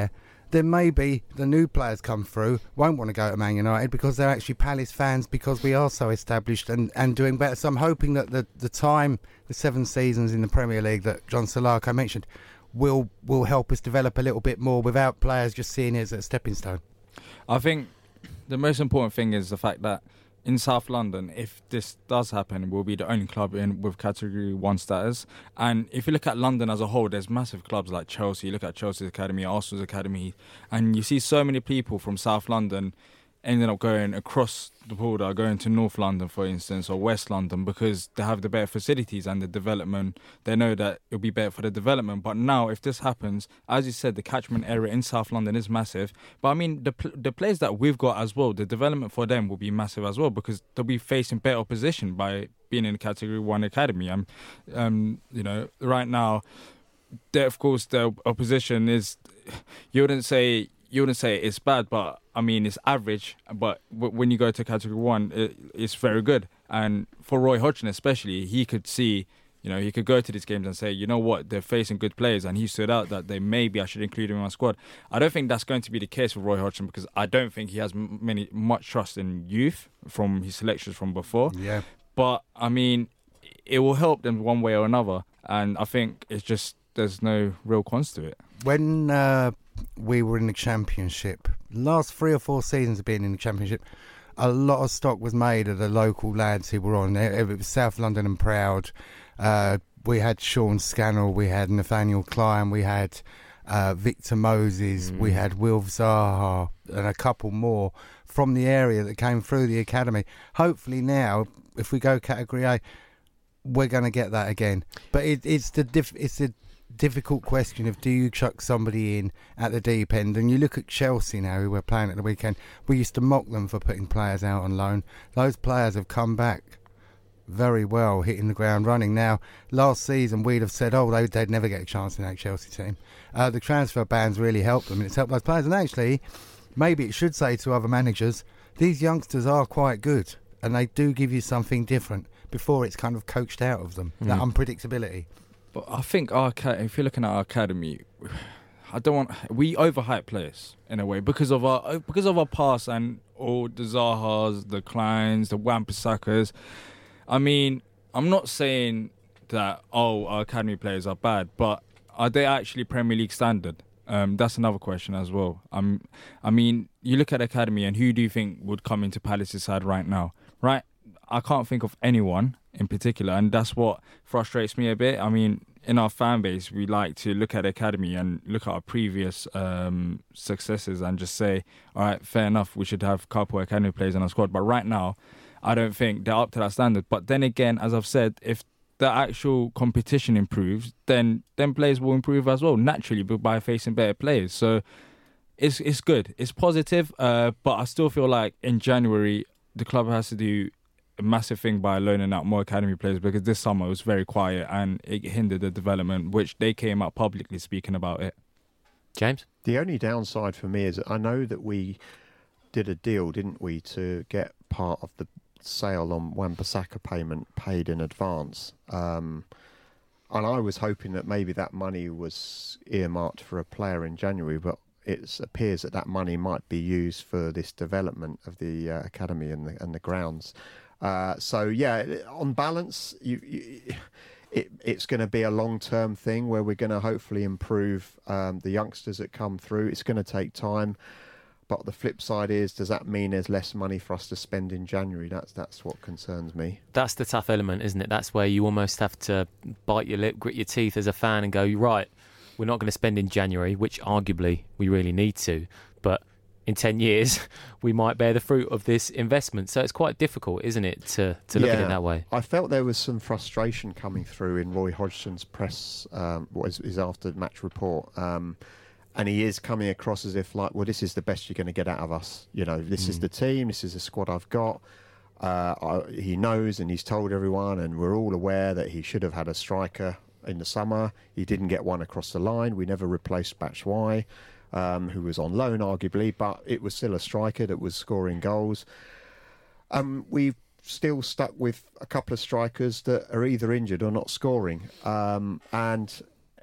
then maybe the new players come through won't want to go to Man United because they're actually Palace fans because we are so established and, and doing better. So I'm hoping that the, the time, the seven seasons in the Premier League that John Solarco mentioned, will will help us develop a little bit more without players just seeing it as a stepping stone. I think the most important thing is the fact that in South London, if this does happen, we'll be the only club in with Category one status. And if you look at London as a whole, there's massive clubs like Chelsea. You look at Chelsea's academy, Arsenal's academy, and you see so many people from South London ending up going across the border, going to North London, for instance, or West London, because they have the better facilities and the development. They know that it'll be better for the development. But now, if this happens, as you said, the catchment area in South London is massive. But I mean, the the players that we've got as well, the development for them will be massive as well, because they'll be facing better opposition by being in Category one academy. Um, um, you know, right now, there, of course, the opposition is, you wouldn't say. You wouldn't say it's bad, but I mean it's average. But w- when you go to Category One, it, it's very good. And for Roy Hodgson especially, he could see, you know, he could go to these games and say, you know what, they're facing good players, and he stood out that they maybe I should include him in my squad. I don't think that's going to be the case with Roy Hodgson because I don't think he has m- many much trust in youth from his selections from before. Yeah. But I mean, it will help them one way or another, and I think it's just there's no real cons to it. When uh, we were in the Championship, last three or four seasons of being in the Championship, a lot of stock was made of the local lads who were on there. It was South London and proud. Uh, we had Sean Scannell, we had Nathaniel Klein, we had uh, Victor Moses, mm. we had Will Zaha, and a couple more from the area that came through the academy. Hopefully now, if we go Category A, we're going to get that again. But it, it's the diff- it's the difficult question of do you chuck somebody in at the deep end. And you look at Chelsea now, who we're playing at the weekend. We used to mock them for putting players out on loan. Those players have come back very well, hitting the ground running. Now, last season we'd have said, oh, they'd, they'd never get a chance in that Chelsea team. Uh, the transfer bans really helped them, and it's helped those players. And actually, maybe it should say to other managers, these youngsters are quite good, and they do give you something different before it's kind of coached out of them, mm. that unpredictability. But I think our if you're looking at our academy, I don't want we overhype players in a way because of our because of our past and all the Zahas, the Kleins, the Wan-Bissakas. I mean, I'm not saying that oh our academy players are bad, but are they actually Premier League standard? Um, that's another question as well. Um, I mean, you look at the academy and who do you think would come into Palace's side right now? Right, I can't think of anyone in particular, and that's what frustrates me a bit. I mean, in our fan base, we like to look at the academy and look at our previous um, successes and just say, all right, fair enough, we should have a couple of academy players in our squad. But right now, I don't think they're up to that standard. But then again, as I've said, if the actual competition improves, then then players will improve as well, naturally, but by facing better players. So it's it's good, it's positive, uh, but I still feel like in January, the club has to do a massive thing by loaning out more academy players because this summer was very quiet and it hindered the development, which they came out publicly speaking about it. James? The only downside for me is I know that we did a deal, didn't we, to get part of the sale on Wan-Bissaka payment paid in advance. Um, and I was hoping that maybe that money was earmarked for a player in January, but it appears that that money might be used for this development of the uh, academy and the, and the grounds. Uh, so yeah, on balance, you, you, it, it's going to be a long-term thing where we're going to hopefully improve um, the youngsters that come through. It's going to take time, but the flip side is, does that mean there's less money for us to spend in January? That's that's what concerns me. That's the tough element, isn't it? That's where you almost have to bite your lip, grit your teeth as a fan, and go, right, we're not going to spend in January, which arguably we really need to, but in ten years, we might bear the fruit of this investment. So it's quite difficult, isn't it, to, to look yeah, at it that way? I felt there was some frustration coming through in Roy Hodgson's press, um, what is his after-match report. Um, and he is coming across as if, like, well, this is the best you're going to get out of us. You know, this mm. is the team, this is the squad I've got. Uh, I, he knows and he's told everyone, and we're all aware that he should have had a striker in the summer. He didn't get one across the line. We never replaced Batshuayi. Um, who was on loan, arguably, but it was still a striker that was scoring goals. Um, we've still stuck with a couple of strikers that are either injured or not scoring. Um, and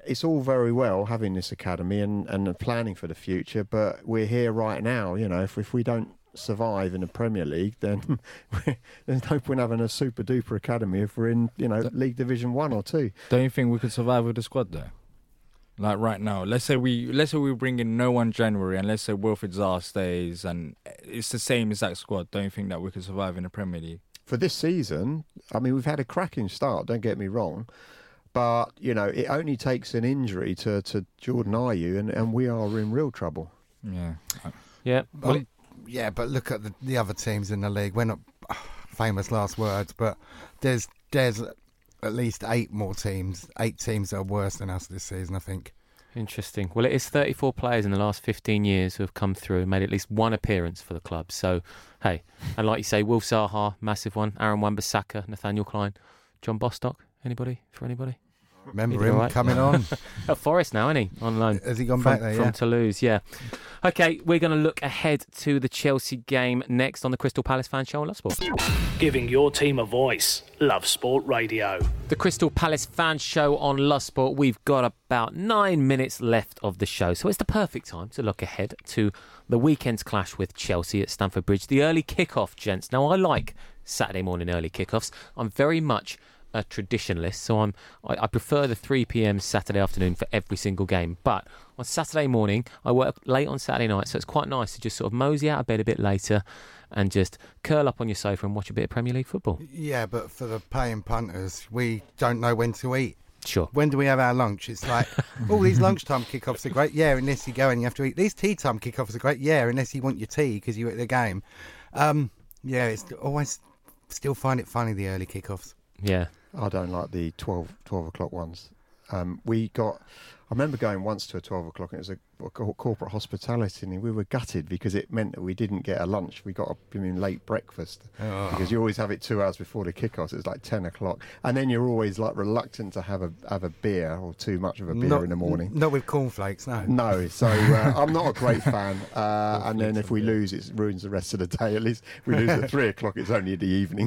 it's all very well having this academy and, and planning for the future, but we're here right now. You know, if, if we don't survive in the Premier League, then there's no point having a super duper academy if we're in, you know, League Division One or Two. Don't you think we could survive with the squad though? Like right now, let's say we let's say we bring in no one January, and let's say Wilfried Zaha stays, and it's the same exact squad. Don't you think that we could survive in the Premier League for this season? I mean, we've had a cracking start. Don't get me wrong. But, you know, it only takes an injury to, to Jordan Ayew, and, and we are in real trouble. Yeah. Yeah. Well, yeah, but look at the, the other teams in the league. We're not uh, famous last words, but there's there's at least eight more teams, eight teams that are worse than us this season, I think. Interesting. Well, it is thirty-four players in the last fifteen years who have come through and made at least one appearance for the club. So, hey, and like you say, Wilf Zaha, massive one. Aaron Wan-Bissaka, Nathaniel Klein, John Bostock. Anybody? For anybody? Remember him right? coming on. At Forest now, isn't he? On loan. Has he gone from, back there, From yeah? Toulouse, yeah. OK, we're going to look ahead to the Chelsea game next on the Crystal Palace Fan Show on Love Sport. Giving your team a voice. Love Sport Radio. The Crystal Palace Fan Show on Love Sport. We've got about nine minutes left of the show, so it's the perfect time to look ahead to the weekend's clash with Chelsea at Stamford Bridge. The early kick-off, gents. Now, I like Saturday morning early kick-offs. I'm very much a traditionalist, so I'm I, I prefer the three p.m. Saturday afternoon for every single game. But on Saturday morning, I work late on Saturday night, so it's quite nice to just sort of mosey out of bed a bit later and just curl up on your sofa and watch a bit of Premier League football. Yeah, but for the paying punters, we don't know when to eat. Sure. When do we have our lunch? It's like, all these lunchtime kickoffs are great. Yeah, unless you go and you have to eat. These tea time kickoffs are great. Yeah, unless you want your tea because you're at the game. Um, yeah, it's always still find it funny, the early kickoffs. Yeah. I don't like the twelve, twelve o'clock ones. Um, we got, I remember going once to a twelve o'clock, and it was a, a corporate hospitality, and we were gutted because it meant that we didn't get a lunch. We got a I mean, late breakfast oh. because you always have it two hours before the kickoff. So it's like ten o'clock, and then you're always like reluctant to have a have a beer or too much of a beer not, in the morning. Not with cornflakes, no. No, so uh, I'm not a great fan. Uh, and then if we lose, it ruins the rest of the day. At least we lose at three o'clock. It's only the evening.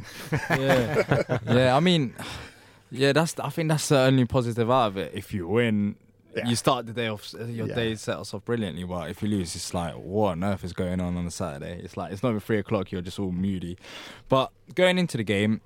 Yeah, yeah. I mean. Yeah, that's. I think that's the only positive out of it. If you win, yeah. you start the day off. Your yeah. day set us off brilliantly. But if you lose, it's like, what on earth is going on on a Saturday? It's like it's not even three o'clock. You're just all moody. But going into the game,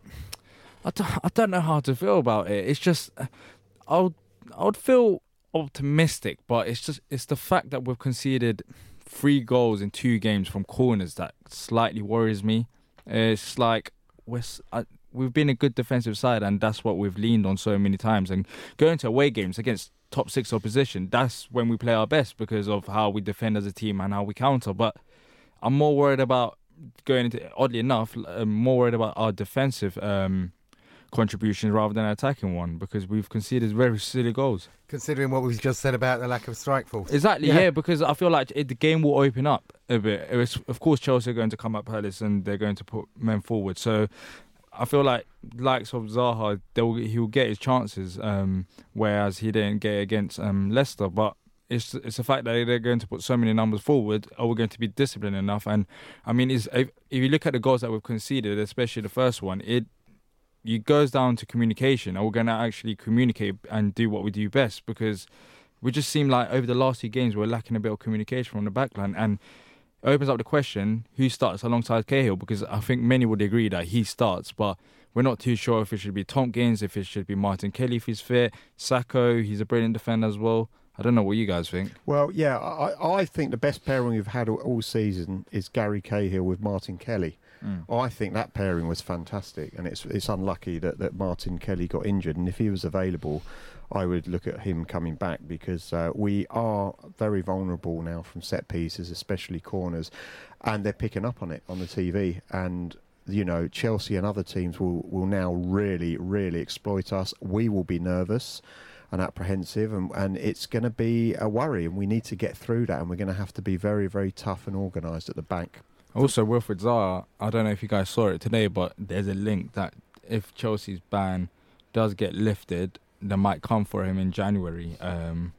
I don't, I don't know how to feel about it. It's just, I would, I would feel optimistic, but it's just, it's the fact that we've conceded three goals in two games from corners that slightly worries me. It's like we're. I, We've been a good defensive side, and that's what we've leaned on so many times. And going to away games against top six opposition, that's when we play our best because of how we defend as a team and how we counter. But I'm more worried about going into, oddly enough, I'm more worried about our defensive um, contributions rather than attacking one because we've conceded very silly goals. Considering what we've just said about the lack of strike force. Exactly, yeah, yeah because I feel like it, the game will open up a bit. It was, of course, Chelsea are going to come up Palace and they're going to put men forward. So I feel like likes of Zaha, they'll, he'll get his chances, um, whereas he didn't get against um, Leicester. But it's it's the fact that they're going to put so many numbers forward. Are we going to be disciplined enough? And I mean, is if, if you look at the goals that we've conceded, especially the first one, it it goes down to communication. Are we going to actually communicate and do what we do best? Because we just seem like over the last few games we're lacking a bit of communication from the backline, and it opens up the question, who starts alongside Cahill? Because I think many would agree that he starts, but we're not too sure if it should be Tompkins, if it should be Martin Kelly if he's fit, Sacco, he's a brilliant defender as well. I don't know what you guys think. Well, yeah, I, I think the best pairing we've had all, all season is Gary Cahill with Martin Kelly. Mm. I think that pairing was fantastic, and it's it's unlucky that, that Martin Kelly got injured, and if he was available, I would look at him coming back because uh, we are very vulnerable now from set pieces, especially corners, and they're picking up on it on the T V. And, you know, Chelsea and other teams will, will now really, really exploit us. We will be nervous and apprehensive, and, and it's going to be a worry, and we need to get through that, and we're going to have to be very, very tough and organised at the back. Also, Wilfried Zaha, I don't know if you guys saw it today, but there's a link that if Chelsea's ban does get lifted, they might come for him in January. Um,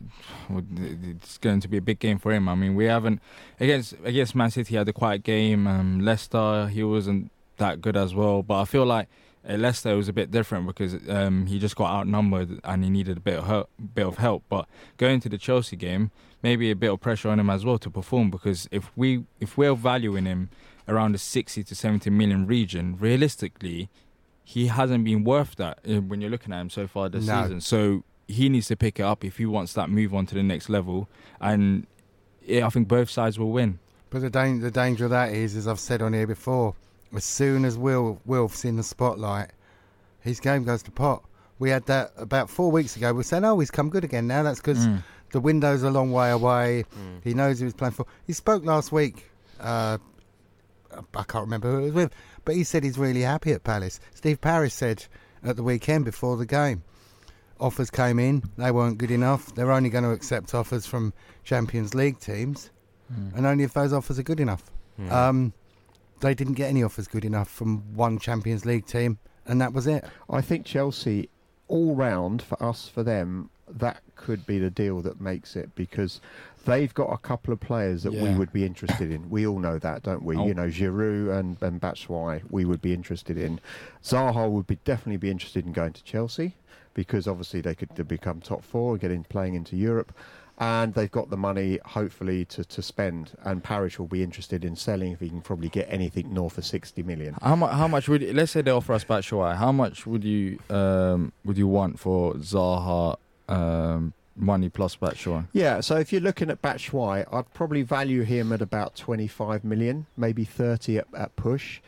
it's going to be a big game for him. I mean, we haven't against against Man City. He had a quiet game. Um, Leicester, he wasn't that good as well. But I feel like At Leicester, it was a bit different because um, he just got outnumbered and he needed a bit of help, bit of help. But going to the Chelsea game, maybe a bit of pressure on him as well to perform, because if we if we're valuing him around the sixty to seventy million region, realistically, he hasn't been worth that when you're looking at him so far this No. season. So he needs to pick it up if he wants that move on to the next level, and yeah, I think both sides will win. But the, da- the danger of that is, as I've said on here before, as soon as Will Wilf's in the spotlight, his game goes to pot. We had that about four weeks ago. We were saying, oh, he's come good again now. That's because Mm. the window's a long way away. Mm. He knows he was playing for... He spoke last week. Uh, I can't remember who it was with. But he said he's really happy at Palace. Steve Parrish said at the weekend before the game, offers came in. They weren't good enough. They're only going to accept offers from Champions League teams. Mm. And only if those offers are good enough. Mm. Um, they didn't get any offers good enough from one Champions League team, and that was it. I think Chelsea, all round, for us, for them, that could be the deal that makes it, because they've got a couple of players that we Yeah. would be interested in. We all know that, don't we? Oh. You know, Giroud and, and Batshuayi we would be interested in. Zaha would be definitely be interested in going to Chelsea, because obviously they could become top four, get in playing into Europe. And they've got the money, hopefully, to, to spend. And Parrish will be interested in selling if he can probably get anything north of sixty million. How much? How much would? Let's say they offer us Batshuayi. How much would you um, would you want for Zaha um, money plus Batshuayi? Yeah, so if you're looking at Batshuayi, I'd probably value him at about twenty-five million, maybe thirty at, at push.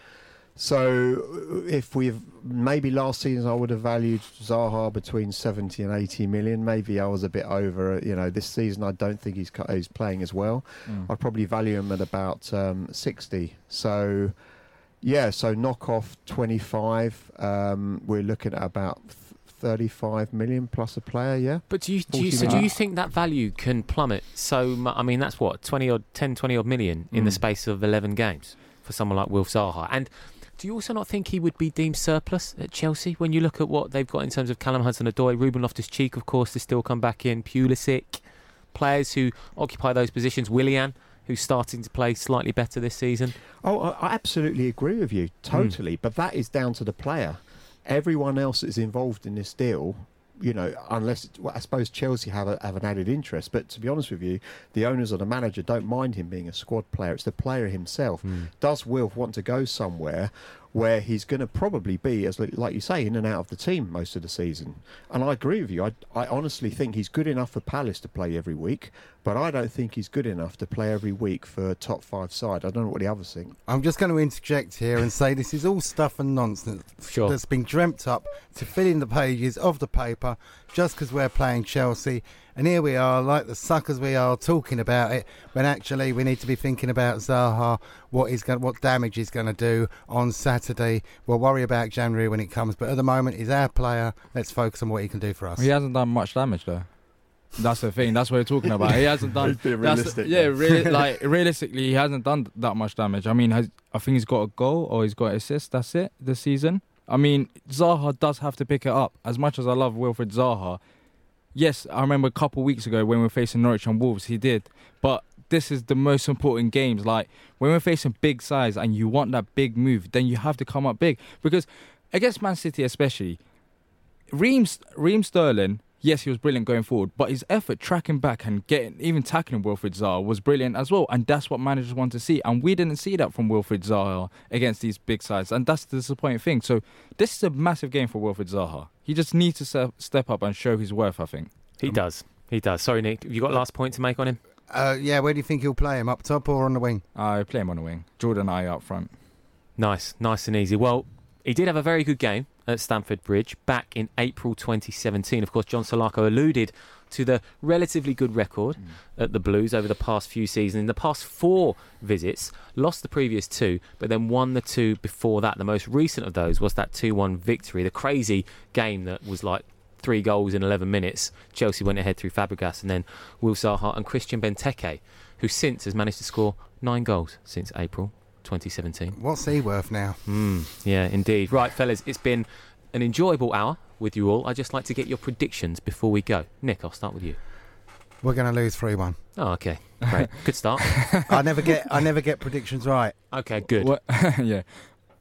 So if we've maybe last season I would have valued Zaha between seventy and eighty million. Maybe I was a bit over. You know, this season I don't think he's he's playing as well. Mm. I'd probably value him at about um, sixty. So yeah, so knock off twenty-five. Um, we're looking at about thirty-five million plus a player. Yeah. But do you, do you so do you think that value can plummet so much? I mean, that's what twenty odd, ten, twenty odd million in Mm. the space of eleven games for someone like Wilf Zaha. And do you also not think he would be deemed surplus at Chelsea when you look at what they've got in terms of Callum Hudson-Odoi, Ruben Loftus-Cheek, of course, to still come back in, Pulisic, players who occupy those positions, Willian, who's starting to play slightly better this season? Oh, I I absolutely agree with you, totally. Mm. But that is down to the player. Everyone else is involved in this deal, you know, unless, well, I suppose Chelsea have, a, have an added interest. But to be honest with you, the owners or the manager don't mind him being a squad player. It's the player himself. Mm. Does Wilf want to go somewhere where he's going to probably be, as like you say, in and out of the team most of the season? And I agree with you. I, I honestly think he's good enough for Palace to play every week, but I don't think he's good enough to play every week for a top five side. I don't know what the others think. I'm just going to interject here and say this is all stuff and nonsense sure. that's been dreamt up to fill in the pages of the paper just because we're playing Chelsea. And here we are, like the suckers we are, talking about it, when actually we need to be thinking about Zaha, what he's going, what damage he's going to do on Saturday. We'll worry about January when it comes, but at the moment he's our player. Let's focus on what he can do for us. He hasn't done much damage though. That's the thing. That's what we're talking about. He hasn't done. He's being realistic. Yeah, really, like realistically, he hasn't done that much damage. I mean, has, I think he's got a goal or he's got an assist. That's it this season. I mean, Zaha does have to pick it up. As much as I love Wilfried Zaha, yes, I remember a couple of weeks ago when we were facing Norwich and Wolves, he did. But this is the most important games. Like, when we're facing big sides and you want that big move, then you have to come up big. Because against Man City especially, Raheem, Raheem Sterling, yes, he was brilliant going forward, but his effort tracking back and getting, even tackling Wilfried Zaha was brilliant as well. And that's what managers want to see. And we didn't see that from Wilfried Zaha against these big sides. And that's the disappointing thing. So this is a massive game for Wilfried Zaha. He just needs to se- step up and show his worth, I think. He um, does. He does. Sorry, Nick. Have you got a last point to make on him? Uh, yeah, where do you think he'll play him? Up top or on the wing? I uh, play him on the wing. Jordan and I up front. Nice. Nice and easy. Well, he did have a very good game at Stamford Bridge back in April twenty seventeen. Of course, John Solako alluded to the relatively good record mm. at the Blues over the past few seasons. In the past four visits, lost the previous two, but then won the two before that. The most recent of those was that two one victory, the crazy game that was like three goals in eleven minutes. Chelsea went ahead through Fabregas and then Will Zaha and Christian Benteke, who since has managed to score nine goals since April twenty seventeen. What's he worth now? Mm, yeah, indeed. Right, fellas, it's been an enjoyable hour with you all. I'd just like to get your predictions before we go. Nick, I'll start with you. We're going to lose three one. Oh, okay. Great. Good start. I never get I never get predictions right. Okay, good. What? Yeah.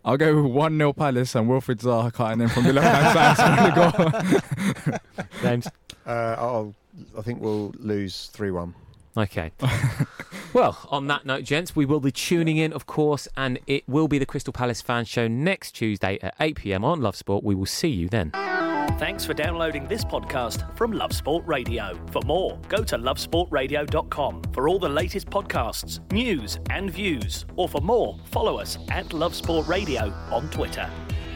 I'll go with one nil Palace and Wilfried Zaha cutting in from the left-hand side to the goal. James? Uh, I'll, I think we'll lose three one. Okay. Well, on that note, gents, we will be tuning in, of course, and it will be the Crystal Palace Fan Show next Tuesday at eight p.m. on Love Sport. We will see you then. Thanks for downloading this podcast from Love Sport Radio. For more, go to love sport radio dot com for all the latest podcasts, news and views. Or for more, follow us at Love Sport Radio on Twitter.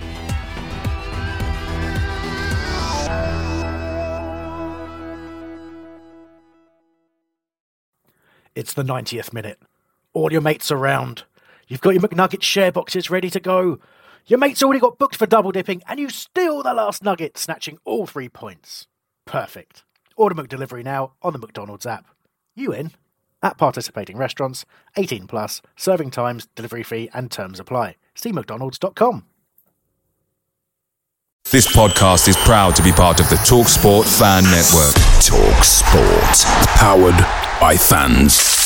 It's the ninetieth minute. All your mates around. You've got your McNugget share boxes ready to go. Your mate's already got booked for double dipping, and you steal the last nugget, snatching all three points. Perfect. Order McDelivery now on the McDonald's app. You in? At participating restaurants, eighteen plus, serving times, delivery fee, and terms apply. See mcdonalds dot com. This podcast is proud to be part of the TalkSport Fan Network. TalkSport. Powered by fans.